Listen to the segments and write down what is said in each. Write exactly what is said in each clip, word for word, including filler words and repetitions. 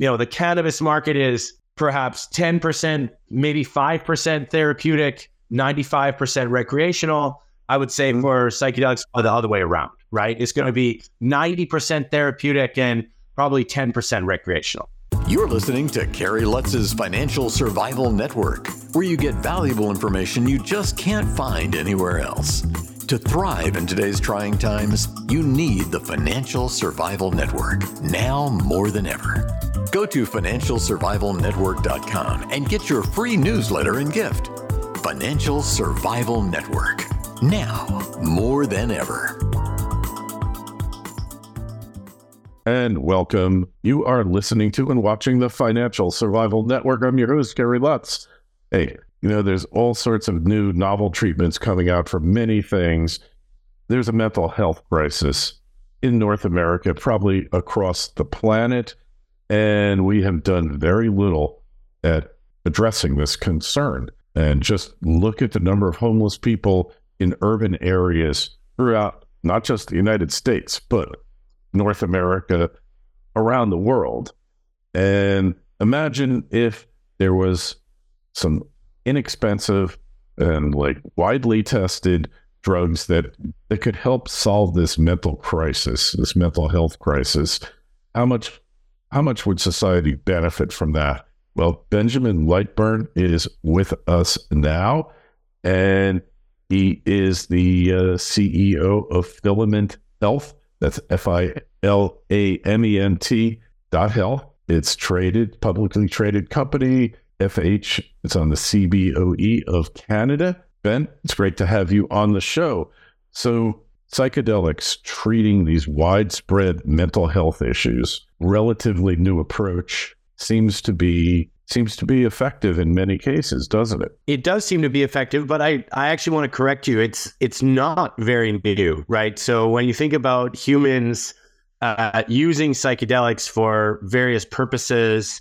you know, the cannabis market is perhaps ten percent, maybe five percent therapeutic, ninety-five percent recreational. I would say for psychedelics, the other way around, right? It's going to be ninety percent therapeutic and probably ten percent recreational. You're listening to Kerry Lutz's Financial Survival Network, where you get valuable information you just can't find anywhere else. To thrive in today's trying times, you need the Financial Survival Network, now more than ever. Go to financial survival network dot com and get your free newsletter and gift. Financial Survival Network, now more than ever. And welcome. You are listening to and watching the Financial Survival Network. I'm your host, Kerry Lutz. Hey, you know, there's all sorts of new novel treatments coming out for many things. There's a mental health crisis in North America, probably across the planet, and we have done very little at addressing this concern. And just look at the number of homeless people in urban areas throughout not just the United States, but North America, around the world. And imagine if there was some inexpensive and like widely tested drugs that, that could help solve this mental crisis, this mental health crisis. How much, how much would society benefit from that? Well, Benjamin Lightburn is with us now, and he is the uh, C E O of Filament Health. That's F I L A M E N T dot health. It's traded, publicly traded company, F H. It's on the C B O E of Canada. Ben, it's great to have you on the show. So psychedelics treating these widespread mental health issues, relatively new approach, seems to be seems to be effective in many cases, doesn't it? It does seem to be effective, but I, I actually want to correct you. It's it's not very new, right? So when you think about humans uh, using psychedelics for various purposes,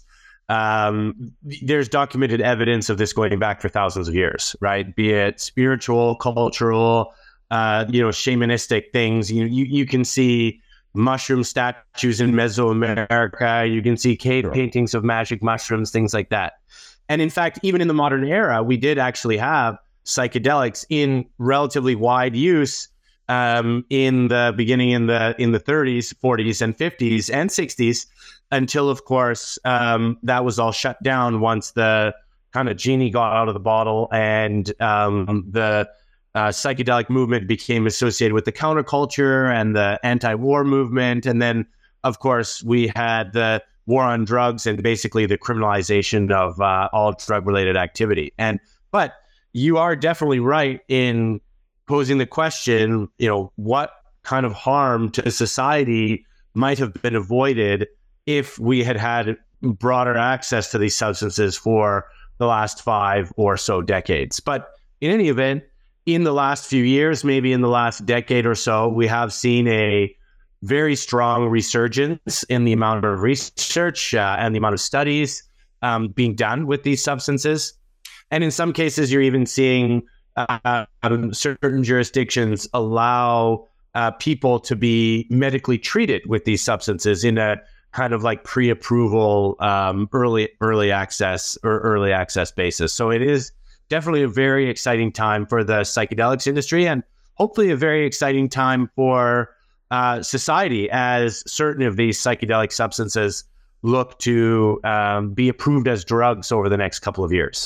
um, there's documented evidence of this going back for thousands of years, right? Be it spiritual, cultural, uh, you know, shamanistic things. You you you can see mushroom statues in Mesoamerica. You can see cave Sure. paintings of magic mushrooms, things like that. And in fact, even in the modern era, we did actually have psychedelics in relatively wide use um, in the beginning in the in the thirties, forties, and fifties and sixties, until, of course, um, that was all shut down once the kind of genie got out of the bottle and um, the Uh, psychedelic movement became associated with the counterculture and the anti-war movement. And then, of course, we had the war on drugs and basically the criminalization of uh, all drug-related activity. And but you are definitely right in posing the question, you know, what kind of harm to society might have been avoided if we had had broader access to these substances for the last five or so decades. But in any event, in the last few years, maybe in the last decade or so, we have seen a very strong resurgence in the amount of research uh, and the amount of studies um, being done with these substances. And in some cases, you're even seeing uh, um, certain jurisdictions allow uh, people to be medically treated with these substances in a kind of like pre-approval, um, early early access or early access basis. So it is definitely a very exciting time for the psychedelics industry, and hopefully a very exciting time for uh, society as certain of these psychedelic substances look to um, be approved as drugs over the next couple of years.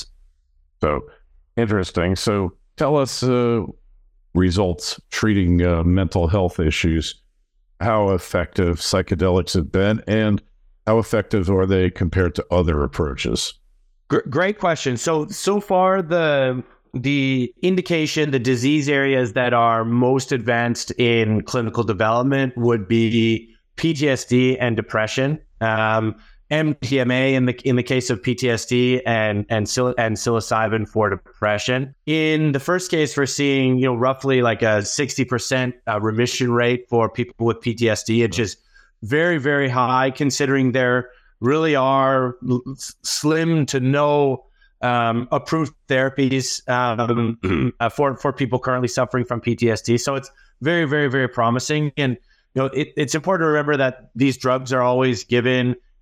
So interesting. So tell us uh, results treating uh, mental health issues, how effective psychedelics have been, and how effective are they compared to other approaches? Great question. So, so far, the the indication, the disease areas that are most advanced in clinical development would be P T S D and depression, um, M D M A in the in the case of P T S D, and and and psilocybin for depression. In the first case, we're seeing you know roughly like a sixty percent uh, remission rate for people with P T S D, which is very very high considering they're really are slim to no um, approved therapies um, uh, for for people currently suffering from P T S D. So it's very, very, very promising. And you know, it, it's important to remember that these drugs are always given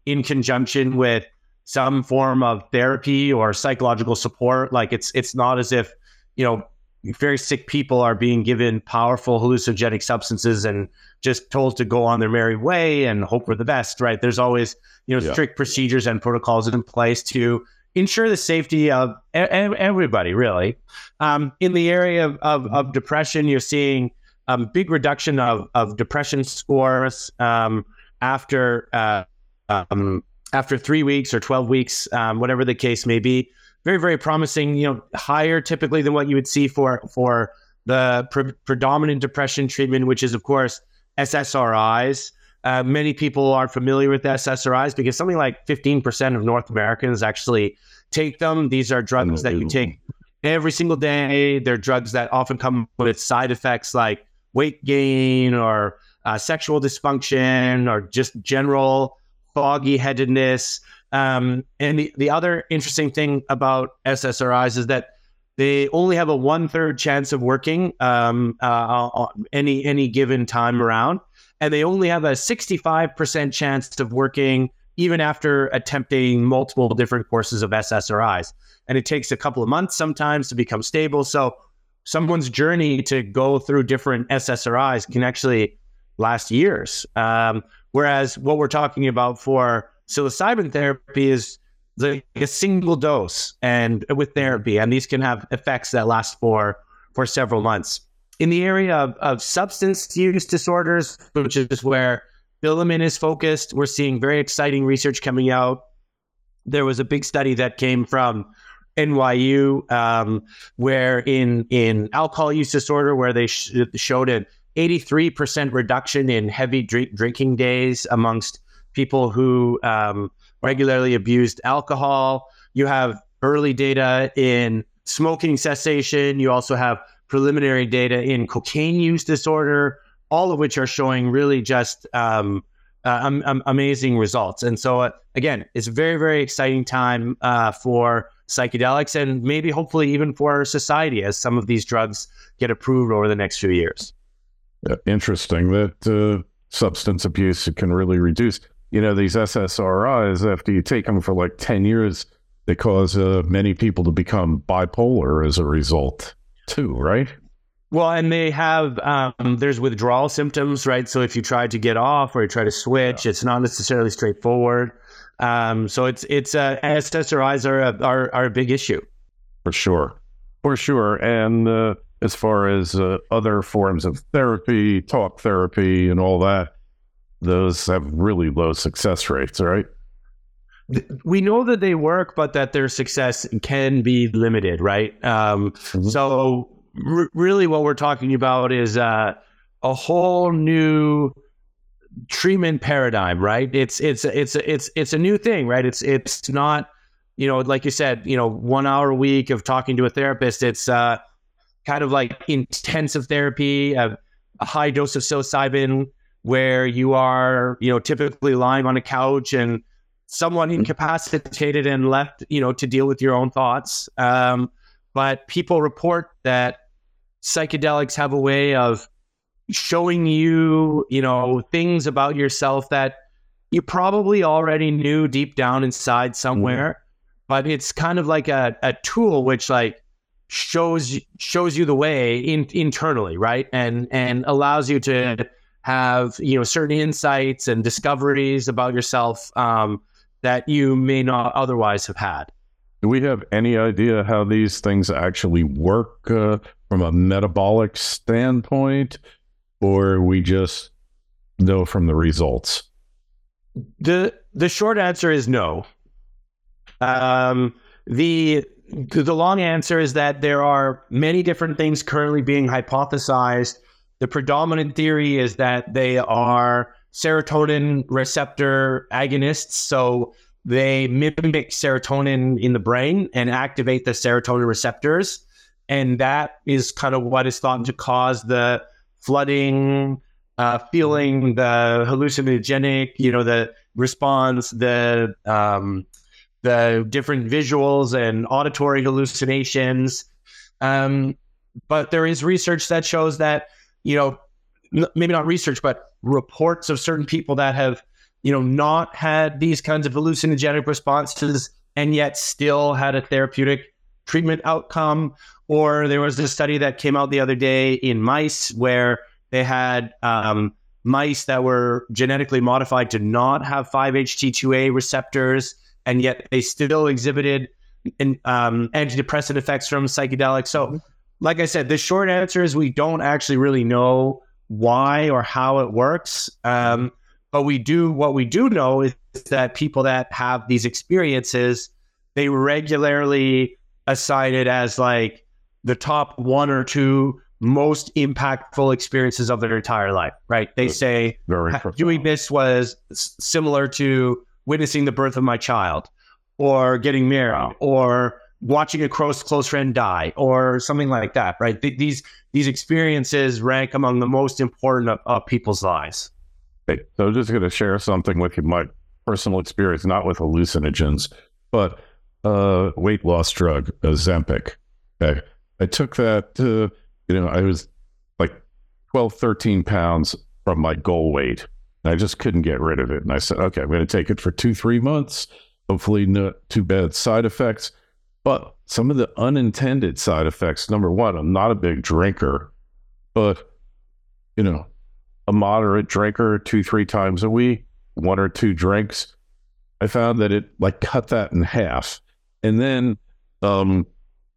in conjunction with some form of therapy or psychological support. Like it's it's not as if, you know, very sick people are being given powerful hallucinogenic substances and just told to go on their merry way and hope for the best, right? There's always, you know, yeah. strict procedures and protocols in place to ensure the safety of e- everybody, really. Um, in the area of, of, of depression, you're seeing a um, big reduction of, of depression scores um, after uh, um, after three weeks or twelve weeks, um, whatever the case may be. Very, very promising, you know, higher typically than what you would see for, for the pre- predominant depression treatment, which is, of course, S S R Is. Uh, many people are familiar with S S R Is because something like fifteen percent of North Americans actually take them. These are drugs that you take every single day. They're drugs that often come with side effects like weight gain or uh, sexual dysfunction or just general foggy headedness. Um, and the, the other interesting thing about S S R Is is that they only have a one third chance of working um, uh, any any given time around, and they only have a sixty-five percent chance of working even after attempting multiple different courses of S S R Is. And it takes a couple of months sometimes to become stable. So someone's journey to go through different S S R Is can actually last years. Um, whereas what we're talking about for psilocybin therapy is like a single dose and with therapy, and these can have effects that last for for several months. In the area of, of substance use disorders, which is where Filament is focused, we're seeing very exciting research coming out. There was a big study that came from N Y U um, where in in alcohol use disorder, where they sh- showed an eighty-three percent reduction in heavy drink- drinking days amongst people who um, regularly abused alcohol. You have early data in smoking cessation. You also have preliminary data in cocaine use disorder, all of which are showing really just um, uh, um, um, amazing results. And so, uh, again, it's a very, very exciting time uh, for psychedelics and maybe hopefully even for society as some of these drugs get approved over the next few years. Yeah, interesting that uh, substance abuse can really reduce. You know, these S S R Is, after you take them for like ten years, they cause uh, many people to become bipolar as a result too, right? Well, and they have, um, there's withdrawal symptoms, right? So if you try to get off or you try to switch, yeah. it's not necessarily straightforward. Um, so it's, it's, uh, S S R Is are a, are, are a big issue. For sure. For sure. And uh, as far as uh, other forms of therapy, talk therapy and all that, those have really low success rates, right? We know that they work, but that their success can be limited, right? Um, mm-hmm. So r- really what we're talking about is uh, a whole new treatment paradigm, right? It's it's it's it's it's a new thing, right? It's it's not, you know, like you said, you know, one hour a week of talking to a therapist. It's uh, kind of like intensive therapy, a, a high dose of psilocybin, where you are, you know, typically lying on a couch and somewhat incapacitated and left, you know, to deal with your own thoughts. Um, but people report that psychedelics have a way of showing you, you know, things about yourself that you probably already knew deep down inside somewhere. Mm-hmm. But it's kind of like a, a tool which like shows shows you the way in, internally, right? And and allows you to have, you know, certain insights and discoveries about yourself um, that you may not otherwise have had. Do we have any idea how these things actually work uh, from a metabolic standpoint, or we just know from the results? The the short answer is no. Um, the the long answer is that there are many different things currently being hypothesized. The predominant theory is that they are serotonin receptor agonists. So they mimic serotonin in the brain and activate the serotonin receptors. And that is kind of what is thought to cause the flooding, uh, feeling, the hallucinogenic, you know, the response, the um, the different visuals and auditory hallucinations. Um, but there is research that shows that, you know, maybe not research, but reports of certain people that have, you know, not had these kinds of hallucinogenic responses and yet still had a therapeutic treatment outcome. Or there was this study that came out the other day in mice where they had um, mice that were genetically modified to not have five H T two A receptors, and yet they still exhibited in, um, antidepressant effects from psychedelics. So, like I said, the short answer is we don't actually really know why or how it works. Um, but we do, what we do know is that people that have these experiences, they regularly assign it as like the top one or two most impactful experiences of their entire life, right? They say doing this was similar to witnessing the birth of my child, or getting married, wow. or watching a close close friend die, or something like that, right? Th- these these experiences rank among the most important of, of people's lives. Okay, so I'm just going to share something with you, my personal experience, not with hallucinogens, but uh, weight loss drug, Ozempic. Okay, I took that. Uh, you know, I was like twelve, thirteen pounds from my goal weight. And I just couldn't get rid of it. And I said, okay, I'm going to take it for two, three months. Hopefully not too bad side effects. But some of the unintended side effects, number one, I'm not a big drinker, but, you know, a moderate drinker two, three times a week, one or two drinks, I found that it like cut that in half. And then um,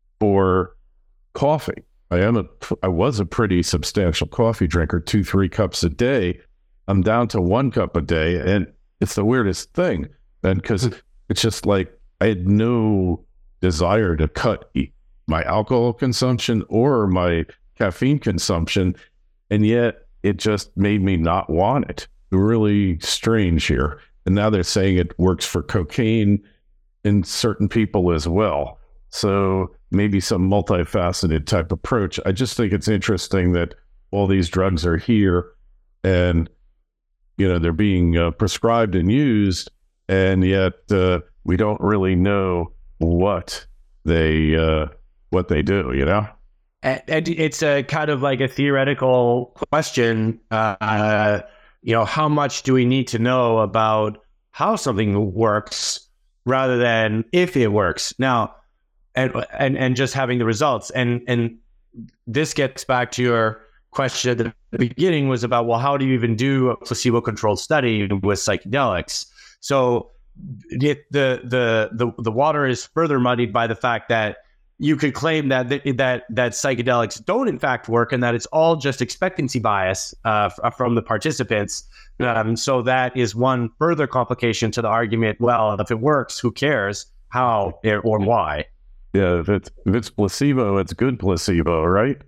for coffee, I am a, I was a pretty substantial coffee drinker, two, three cups a day. I'm down to one cup a day, and it's the weirdest thing. And because it's just like I had no desire to cut my alcohol consumption or my caffeine consumption, and yet it just made me not want it. Really strange here. And now they're saying it works for cocaine in certain people as well. So maybe some multifaceted type approach. I just think it's interesting that all these drugs are here, and you know they're being uh, prescribed and used, and yet uh, we don't really know what they uh, what they do. You know, and, and it's a kind of like a theoretical question. Uh, you know, how much do we need to know about how something works rather than if it works? Now, and and and just having the results. And and this gets back to your question at the beginning, was about, well, how do you even do a placebo-controlled study with psychedelics? So it, the the the the water is further muddied by the fact that you could claim that that that psychedelics don't in fact work, and that it's all just expectancy bias uh, from the participants. Um, so that is one further complication to the argument. Well, if it works, who cares how or why? Yeah, if it's if it's placebo, it's good placebo, right?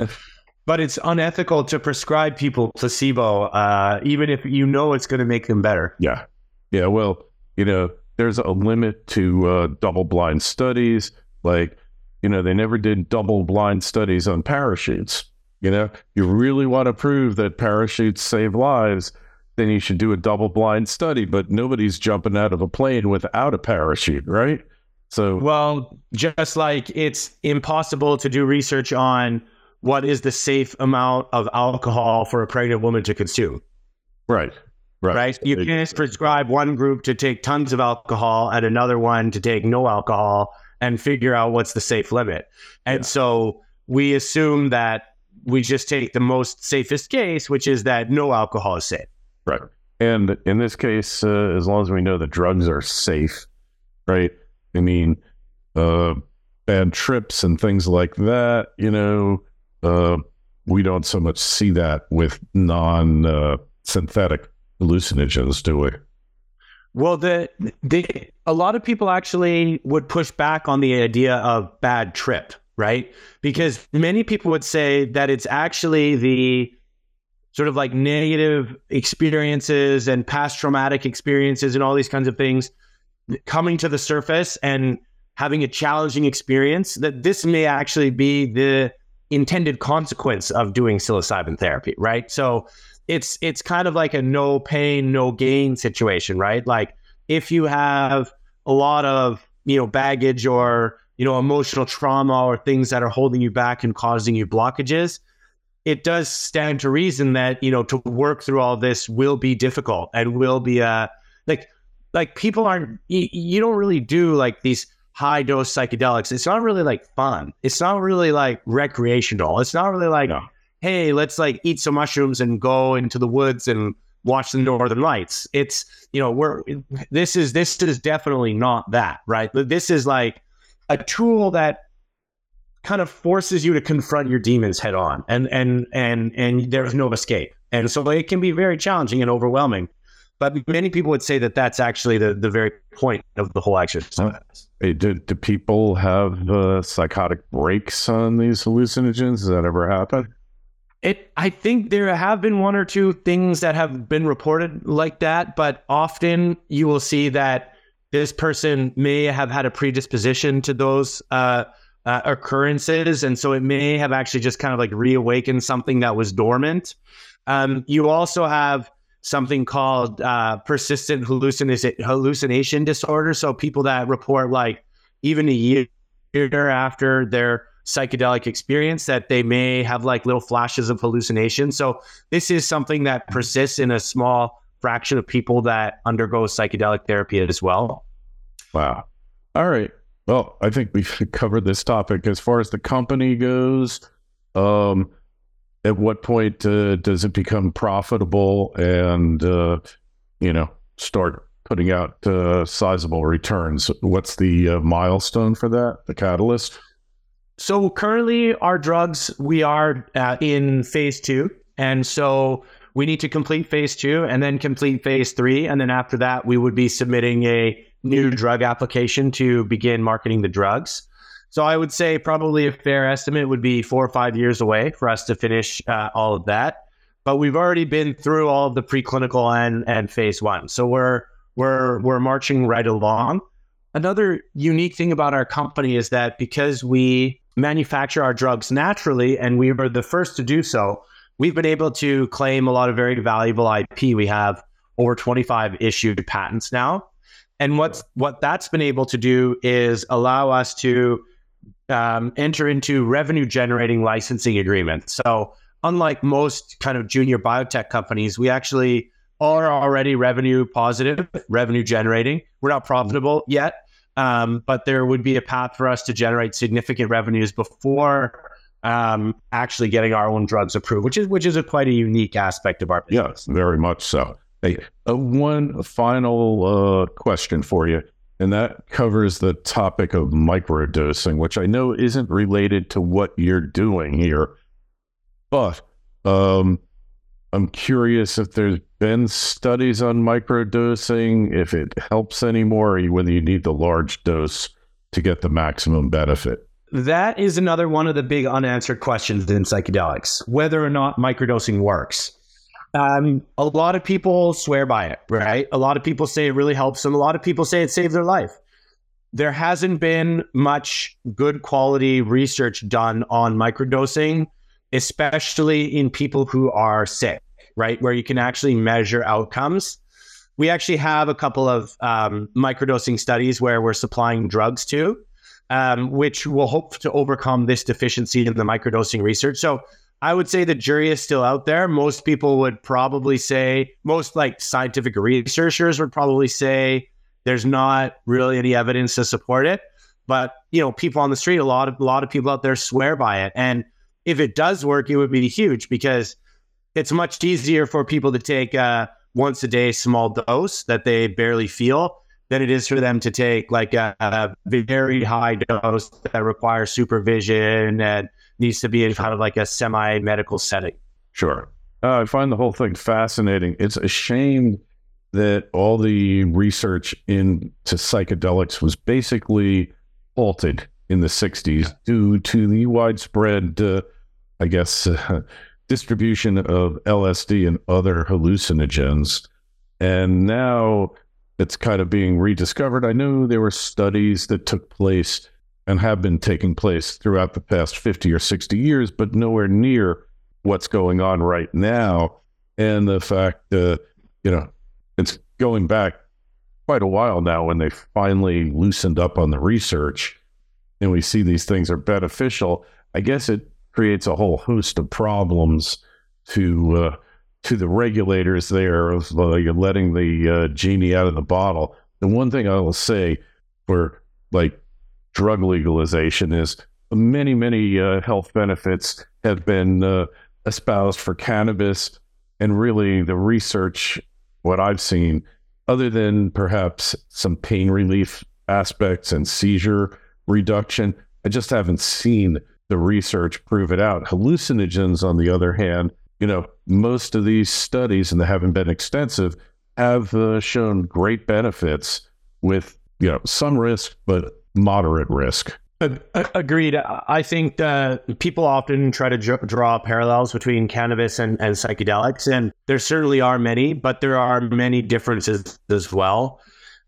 But it's unethical to prescribe people placebo, uh, even if you know it's going to make them better. Yeah, yeah. Well, you know, there's a limit to uh, double-blind studies. Like, you know, they never did double-blind studies on parachutes. You know, you really want to prove that parachutes save lives, then you should do a double-blind study. But nobody's jumping out of a plane without a parachute, right? So, well, just like it's impossible to do research on what is the safe amount of alcohol for a pregnant woman to consume. Right, right. Right? You can't prescribe one group to take tons of alcohol and another one to take no alcohol and figure out what's the safe limit. And yeah. so we assume that we just take the most safest case, which is that no alcohol is safe. Right. And in this case, uh, as long as we know the drugs are safe, right? I mean, uh, bad trips and things like that, you know, uh, we don't so much see that with non-synthetic uh, hallucinogens, do we? Well, the, the a lot of people actually would push back on the idea of bad trip, right? Because many people would say that it's actually the sort of like negative experiences and past traumatic experiences and all these kinds of things coming to the surface and having a challenging experience, that this may actually be the intended consequence of doing psilocybin therapy, right? So it's it's kind of like a no pain, no gain situation, right? Like if you have a lot of, you know, baggage or, you know, emotional trauma or things that are holding you back and causing you blockages, it does stand to reason that, you know, to work through all this will be difficult and will be uh, like, like people aren't, you, you don't really do like these high dose psychedelics. It's not really like fun. It's not really like recreational. It's not really like, no. Hey, let's like eat some mushrooms and go into the woods and watch the Northern Lights. It's, you know, we're, this is, this is definitely not that, right? This is like a tool that kind of forces you to confront your demons head on, and, and, and, and there's no escape. And so it can be very challenging and overwhelming, but many people would say that that's actually the, the very point of the whole exercise. Hey, do, do people have uh, psychotic breaks on these hallucinogens? Does that ever happen? It, I think there have been one or two things that have been reported like that, but often you will see that this person may have had a predisposition to those uh, uh, occurrences, and so it may have actually just kind of like reawakened something that was dormant. Um, you also have something called uh, persistent hallucin- hallucination disorder, so people that report like even a year after their psychedelic experience that they may have like little flashes of hallucination. So this is something that persists in a small fraction of people that undergo psychedelic therapy as well. Wow. All right. Well, I think we've covered this topic. As far as the company goes, um, at what point uh, does it become profitable and, uh, you know, start putting out uh, sizable returns? What's the uh, milestone for that, the catalyst? So currently our drugs, we are uh, in phase two. And so we need to complete phase two and then complete phase three. And then after that, we would be submitting a new drug application to begin marketing the drugs. So I would say probably a fair estimate would be four or five years away for us to finish uh, all of that. But we've already been through all of the preclinical and, and phase one. So we're, we're, we're marching right along. Another unique thing about our company is that because we manufacture our drugs naturally, and we were the first to do so, we've been able to claim a lot of very valuable I P. We have over twenty-five issued patents now. And what's, what that's been able to do is allow us to um, enter into revenue generating licensing agreements. So unlike most kind of junior biotech companies, we actually are already revenue positive, revenue generating. We're not profitable yet. Um, but there would be a path for us to generate significant revenues before um, actually getting our own drugs approved, which is which is a quite a unique aspect of our business. Yes, very much so. Hey, uh, one final uh, question for you, and that covers the topic of microdosing, which I know isn't related to what you're doing here, but um, I'm curious if there's been studies on microdosing, if it helps anymore, or whether you need the large dose to get the maximum benefit. That is another one of the big unanswered questions in psychedelics, whether or not microdosing works. Um, a lot of people swear by it, right? A lot of people say it really helps them. A lot of people say it saves their life. There hasn't been much good quality research done on microdosing, especially in people who are sick, right? Where you can actually measure outcomes. We actually have a couple of um, microdosing studies where we're supplying drugs to, um, which will hope to overcome this deficiency in the microdosing research. So I would say the jury is still out there. Most people would probably say, most like scientific researchers would probably say there's not really any evidence to support it. But, you know, people on the street, a lot of, a lot of people out there swear by it. And if it does work, it would be huge because it's much easier for people to take a once a day small dose that they barely feel than it is for them to take like a, a very high dose that requires supervision and needs to be in kind of like a semi-medical setting. Sure. Uh, I find the whole thing fascinating. It's a shame that all the research into psychedelics was basically halted in the sixties due to the widespread, uh, I guess, uh, distribution of L S D and other hallucinogens. And now it's kind of being rediscovered. I know there were studies that took place and have been taking place throughout the past fifty or sixty years, but nowhere near what's going on right now. And the fact that, you know, it's going back quite a while now when they finally loosened up on the research and we see these things are beneficial. I guess it creates a whole host of problems to uh, to the regulators there of uh, you're letting the uh, genie out of the bottle. The one thing I will say for like drug legalization is many, many uh, health benefits have been uh, espoused for cannabis, and really the research, what I've seen, other than perhaps some pain relief aspects and seizure reduction, I just haven't seen the research prove it out. Hallucinogens, on the other hand, you know, most of these studies, and they haven't been extensive, have uh, shown great benefits with, you know, some risk, but moderate risk. Agreed. I think uh, people often try to dr- draw parallels between cannabis and, and psychedelics, and there certainly are many, but there are many differences as well.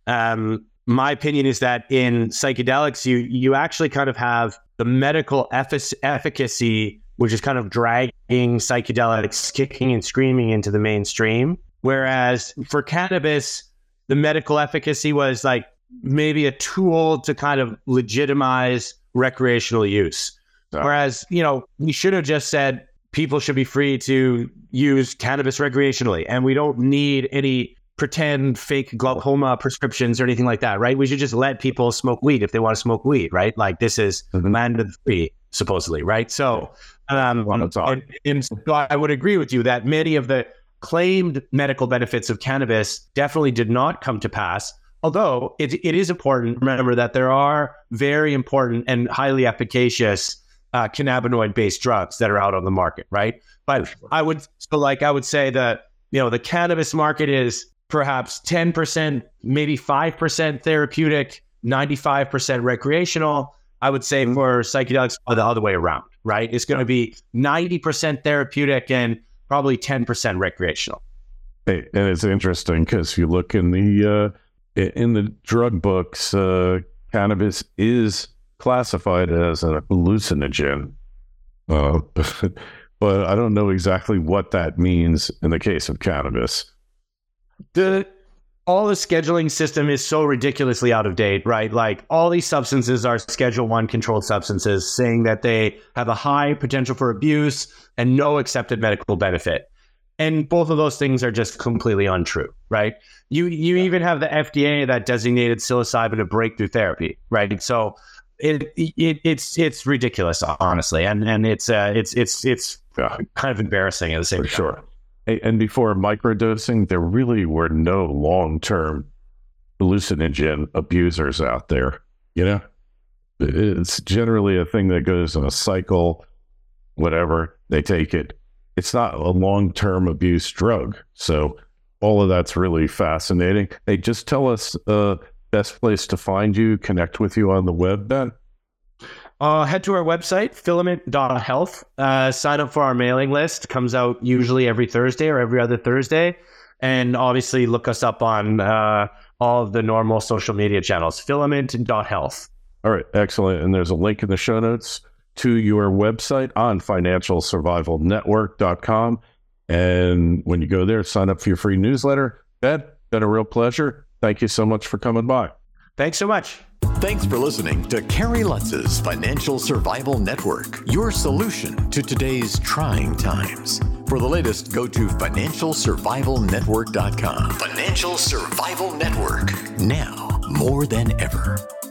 Um, my opinion is that in psychedelics, you you actually kind of have the medical effic- efficacy, which is kind of dragging psychedelics kicking and screaming into the mainstream, whereas for cannabis, the medical efficacy was like maybe a tool to kind of legitimize recreational use. Yeah. Whereas, you know, we should have just said people should be free to use cannabis recreationally, and we don't need any pretend fake glaucoma prescriptions or anything like that, right? We should just let people smoke weed if they want to smoke weed, right? Like this is mm-hmm. land of the free, supposedly, right? So, um, and, and so I would agree with you that many of the claimed medical benefits of cannabis definitely did not come to pass. Although it, it is important to remember that there are very important and highly efficacious uh, cannabinoid-based drugs that are out on the market, right? But I would so like I would say that, you know, the cannabis market is perhaps ten percent, maybe five percent therapeutic, ninety-five percent recreational. I would say for psychedelics, the other way around, right? It's going to be ninety percent therapeutic and probably ten percent recreational. Hey, and it's interesting because if you look in the uh... in the drug books, uh, cannabis is classified as a hallucinogen, uh, but, but I don't know exactly what that means in the case of cannabis. The all the scheduling system is so ridiculously out of date, right? Like all these substances are Schedule One controlled substances, saying that they have a high potential for abuse and no accepted medical benefit. And both of those things are just completely untrue, right? You you yeah. even have the F D A that designated psilocybin a breakthrough therapy, right? So it, it it's it's ridiculous, honestly, and and it's uh, it's it's it's yeah. kind of embarrassing at the same For time. Sure. Hey, and before microdosing, there really were no long-term hallucinogen abusers out there. You know, it's generally a thing that goes in a cycle. Whatever, they take it. It's not a long-term abuse drug. So all of that's really fascinating. Hey, just tell us uh best place to find you, connect with you on the web, Ben. Uh, head to our website, filament dot health. Uh, sign up for our mailing list. It comes out usually every Thursday or every other Thursday. And obviously look us up on uh, all of the normal social media channels, filament dot health. All right, excellent. And there's a link in the show notes to your website on financial survival network dot com. And when you go there, sign up for your free newsletter. Ben, been a real pleasure. Thank you so much for coming by. Thanks so much. Thanks for listening to Kerry Lutz's Financial Survival Network, your solution to today's trying times. For the latest, go to financial survival network dot com. Financial Survival Network, now more than ever.